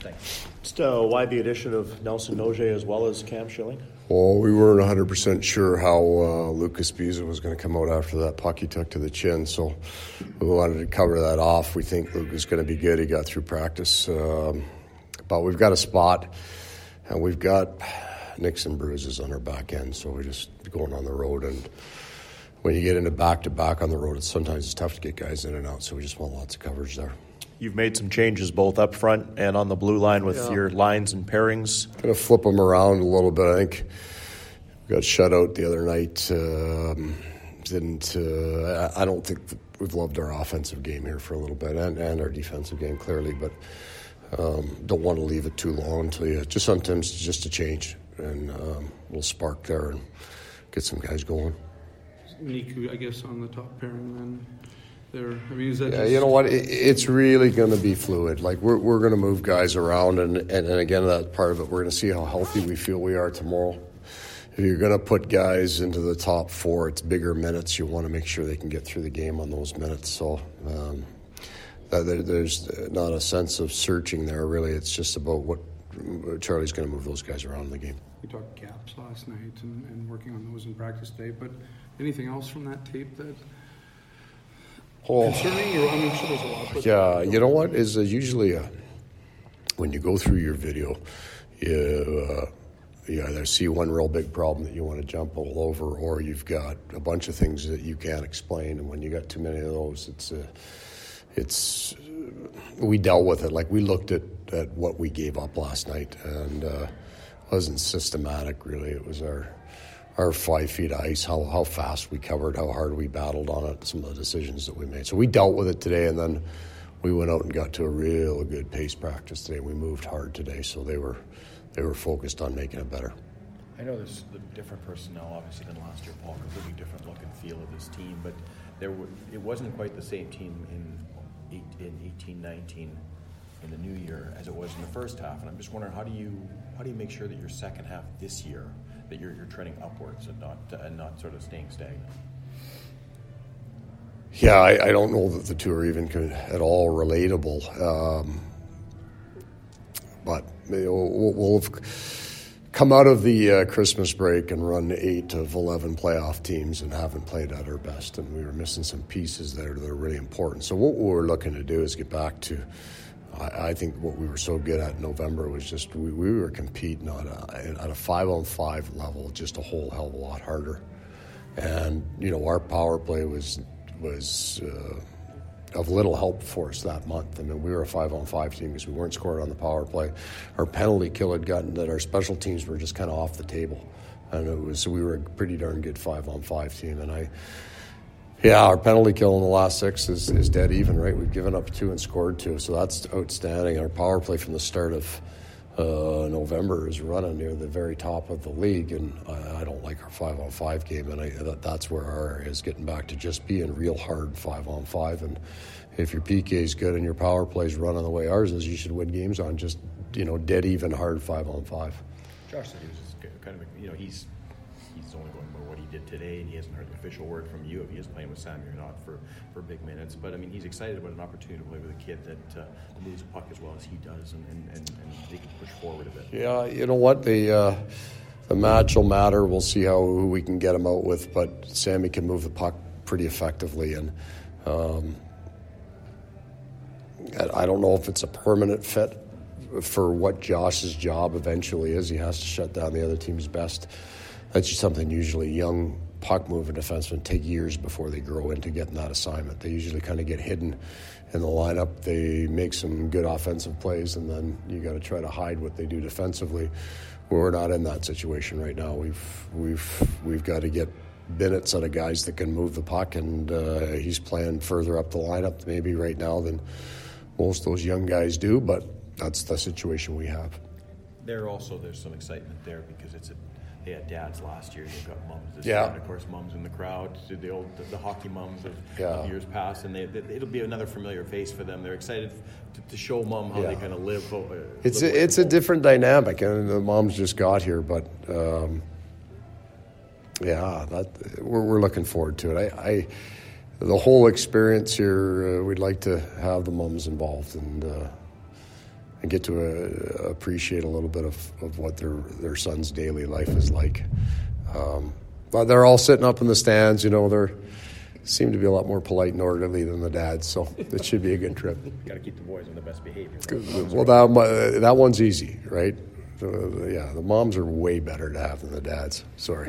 Thanks. Just why the addition of Nelson Noje as well as Cam Schilling? Well, we weren't 100% sure how Lucas Biza was going to come out after that puck he took to the chin, so we wanted to cover that off. We think Luke is going to be good. He got through practice. But we've got a spot, and we've got nicks and bruises on our back end, so we're just going on the road. And when you get into back-to-back on the road, sometimes it's tough to get guys in and out, so we just want lots of coverage there. You've made some changes both up front and on the blue line with your lines and pairings. Going to flip them around a little bit. I think we got shut out the other night. I don't think we've loved our offensive game here for a little bit and our defensive game, clearly, but don't want to leave it too long until you just sometimes just a change and a little spark there and get some guys going. Niku, I guess, on the top pairing then. There, I mean, is that you know what? It's really going to be fluid. Like we're going to move guys around, and again, that part of it. We're going to see how healthy we feel we are tomorrow. If you're going to put guys into the top four, it's bigger minutes. You want to make sure they can get through the game on those minutes. So there's not a sense of searching there. Really, it's just about what Charlie's going to move those guys around in the game. We talked gaps last night and working on those in practice today. But anything else from that tape that? Concerning, I'm sure there's a lot. But yeah, you know what is usually when you go through your video, you either see one real big problem that you want to jump all over, or you've got a bunch of things that you can't explain. And when you got too many of those, it's we dealt with it. Like we looked at what we gave up last night, and it wasn't systematic really. It was our 5 feet of ice, how fast we covered, how hard we battled on it, some of the decisions that we made. So we dealt with it today, and then we went out and got to a real good pace practice today. We moved hard today, so they were focused on making it better. I know there's the different personnel, obviously, than last year, Paul. Completely different look and feel of this team, but it wasn't quite the same team in 18-19 in the new year as it was in the first half. And I'm just wondering, how do you make sure that your second half this year that you're trending upwards and not sort of staying stagnant? Yeah, I don't know that the two are even at all relatable. But we'll have come out of the Christmas break and run 8 of 11 playoff teams and haven't played at our best, and we were missing some pieces there that are really important. So what we're looking to do is get back to, I think what we were so good at in November was just we were competing at a 5-on-5 level just a whole hell of a lot harder. And, our power play was of little help for us that month. I mean, we were a 5-on-5 team because we weren't scoring on the power play. Our penalty kill had gotten that our special teams were just kind of off the table. And we were a pretty darn good 5-on-5 team. And our penalty kill in the last 6 is dead even, right? We've given up 2 and scored 2, so that's outstanding. Our power play from the start of November is running near the very top of the league, and I don't like our 5-on-5 game, and that's where our area is getting back to just being real hard 5-on-5. And if your PK is good and your power play is running the way ours is, you should win games on just dead even hard 5-on-5. Josh said he was just kind of he's only going by what he did today, and he hasn't heard the official word from you if he is playing with Sammy or not for big minutes. But I mean, he's excited about an opportunity to play with a kid that moves the puck as well as he does, and they can push forward a bit. Yeah, you know what, the match will matter. We'll see who we can get him out with, but Sammy can move the puck pretty effectively, and I don't know if it's a permanent fit for what Josh's job eventually is. He has to shut down the other team's best. That's just something usually young puck-moving defensemen take years before they grow into getting that assignment. They usually kind of get hidden in the lineup. They make some good offensive plays, and then you got to try to hide what they do defensively. We're not in that situation right now. We've got to get minutes out of guys that can move the puck, and he's playing further up the lineup maybe right now than most of those young guys do, but that's the situation we have. There's some excitement there because they had dads last year. They've got mums this year, and of course, mums in the crowd. The hockey mums of years past, and it'll be another familiar face for them. They're excited to show mom how they kind of live. It's a different dynamic, and the moms just got here, but we're looking forward to it. The whole experience here, we'd like to have the mums involved, and and get to appreciate a little bit of what their son's daily life is like. But they're all sitting up in the stands. They're seem to be a lot more polite and orderly than the dads, so it should be a good trip. Got to keep the boys on the best behavior. Well, that one's easy, right? The moms are way better to have than the dads. Sorry.